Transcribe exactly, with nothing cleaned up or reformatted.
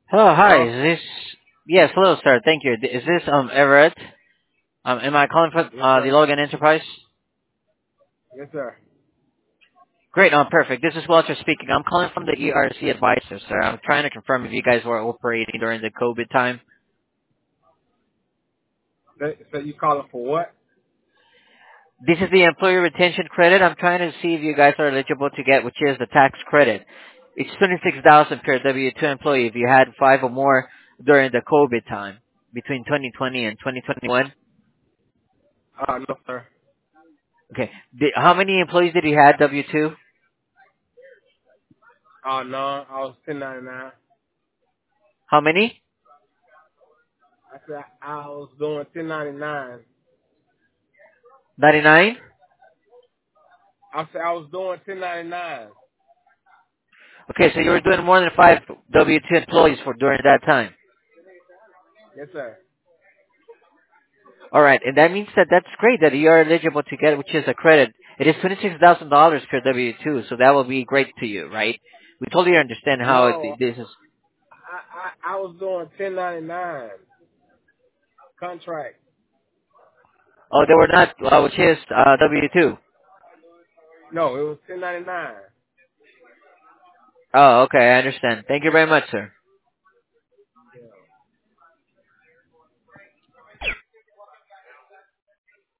Hello, hi. Hello? Is this? Yes, hello, sir. Thank you. Is this um Everett? Um, am I calling from Yes, uh, the sir. Logan Enterprise? Yes, sir. Great. Um, perfect. This is Walter speaking. I'm calling from the E R C Advisor, sir. I'm trying to confirm if you guys were operating during the COVID time. So, so you calling for what? This is the employee retention credit. I'm trying to see if you guys are eligible to get, which is the tax credit. It's twenty-six thousand per W two employee if you had five or more during the COVID time between twenty twenty and twenty twenty-one. Uh, no, sir. Okay. Did, how many employees did you have W two? Uh, no, I was ten ninety-nine. How many? I said I was doing ten ninety-nine. ninety-nine? I said I was doing ten ninety-nine. Okay, so you were doing more than five W two employees for during that time. Yes, sir. All right, and that means that that's great that you are eligible to get, which is a credit. It is twenty-six thousand dollars per W two, so that will be great to you, right? We totally understand how it, No, this is. I, I, I was doing ten ninety-nine contract. Oh, they were not, uh, which is uh, W two. No, it was ten ninety-nine. Oh, okay, I understand. Thank you very much, sir.